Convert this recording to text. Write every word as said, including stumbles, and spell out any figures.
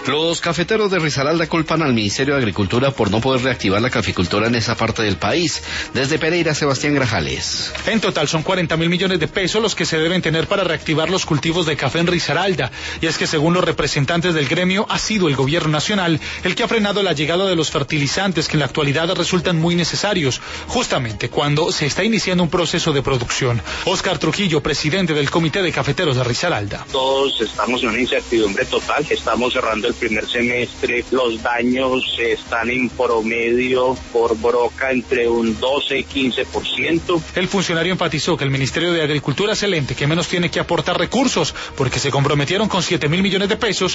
Los cafeteros de Risaralda culpan al Ministerio de Agricultura por no poder reactivar la caficultura en esa parte del país. Desde Pereira, Sebastián Grajales. En total son cuarenta mil millones de pesos los que se deben tener para reactivar los cultivos de café en Risaralda. Y es que según los representantes del gremio, ha sido el gobierno nacional el que ha frenado la llegada de los fertilizantes que en la actualidad resultan muy necesarios, justamente cuando se está iniciando un proceso de producción. Oscar Trujillo, presidente del Comité de Cafeteros de Risaralda. Todos estamos en una incertidumbre total, estamos cerrando el primer semestre, los daños están en promedio por broca entre un doce y quince por ciento. El funcionario enfatizó que el Ministerio de Agricultura es el ente que menos tiene que aportar recursos, porque se comprometieron con siete mil millones de pesos